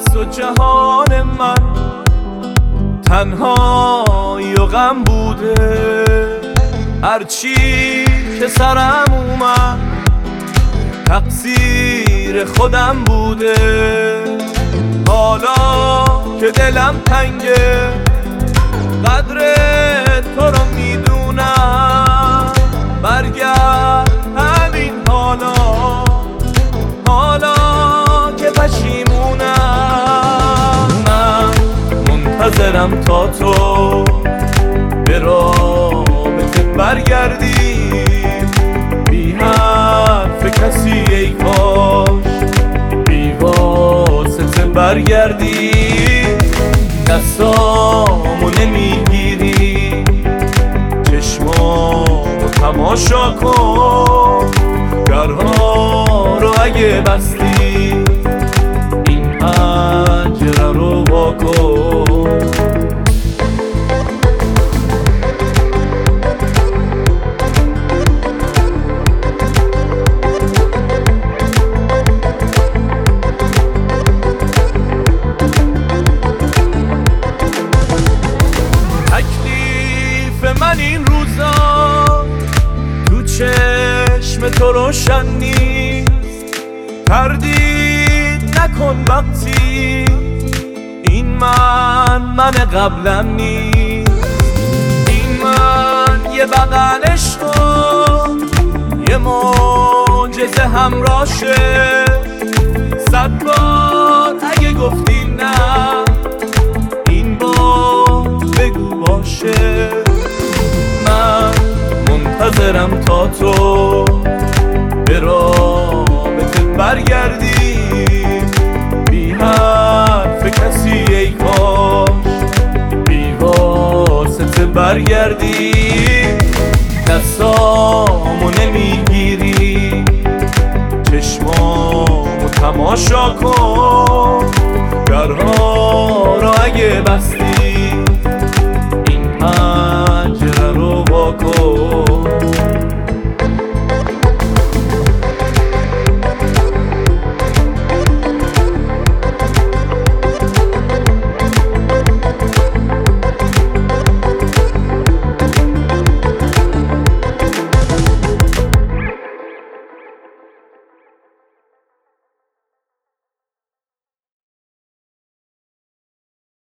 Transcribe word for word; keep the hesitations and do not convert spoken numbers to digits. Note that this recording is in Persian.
است و جهان من تنهایی و غم بوده. هرچی که سرم اومد تقصیر خودم بوده. حالا که دلم تنگه قدر تو رو میدونم. برگرد همین حالا، حالا که پشیمونم. من منتظرم تا تو به رابطه برگردی، بی حرف کسی ای کاش بی واسطه برگردی. دستامو نمیگیری، چشمامو تماشا کن. درها رو اگه بستی این پنجره رو وا کن. من این روزا تو چشم تو روشن نیست. تردید نکن وقتی این من من قبلم نیست. این من یه بغل عشقم، یه معجزه همراشه. صد بار اگه گفتی نه این بار بگو باشه. منتظرم تا تو به رابطه برگردی، بی حرف کسی ای کاش بی واسطه برگردی. دستامو نمیگیری، چشمامو تماشا کن. درها رو اگه بستی